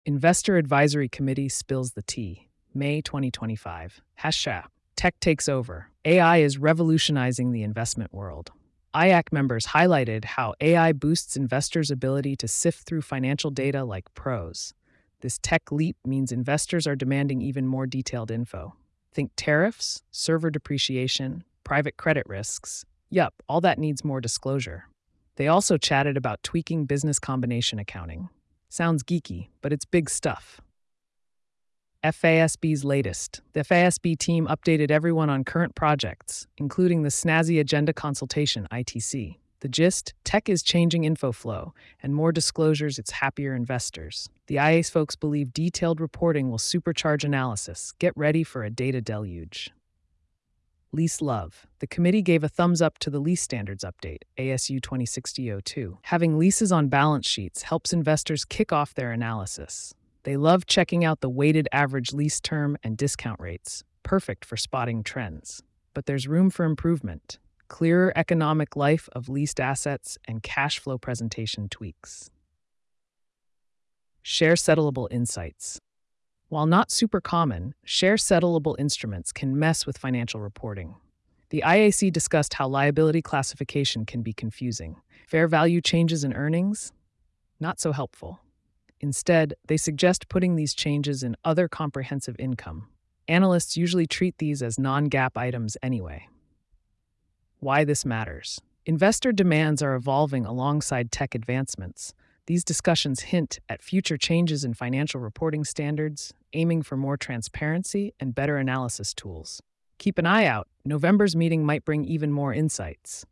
Investor Advisory Committee spills the tea. May 2025. Hashtag Tech takes over. AI is revolutionizing the investment world. IAC members highlighted how AI boosts investors' ability to sift through financial data like pros. This tech leap means investors are demanding even more detailed info. Think tariffs, server depreciation, private credit risks. Yup, all that needs more disclosure. They also chatted about tweaking business combination accounting. Sounds geeky, but it's big stuff. FASB's latest. The FASB team updated everyone on current projects, including the snazzy Agenda Consultation (ITC). The gist: tech is changing info flow, and more disclosures, it's happier investors. The IAS folks believe detailed reporting will supercharge analysis. Get ready for a data deluge. Lease love. The committee gave a thumbs up to the lease standards update, ASU 2060-02. Having leases on balance sheets helps investors kick off their analysis. They love checking out the weighted average lease term and discount rates, perfect for spotting trends. But there's room for improvement. Clearer economic life of leased assets and cash flow presentation tweaks. Share settleable insights. While not super common, share settleable instruments can mess with financial reporting. The IAC discussed how liability classification can be confusing. Fair value changes in earnings? Not so helpful. Instead, they suggest putting these changes in other comprehensive income. Analysts usually treat these as non-GAAP items anyway. Why this matters. Investor demands are evolving alongside tech advancements. These discussions hint at future changes in financial reporting standards, aiming for more transparency and better analysis tools. Keep an eye out. November's meeting might bring even more insights.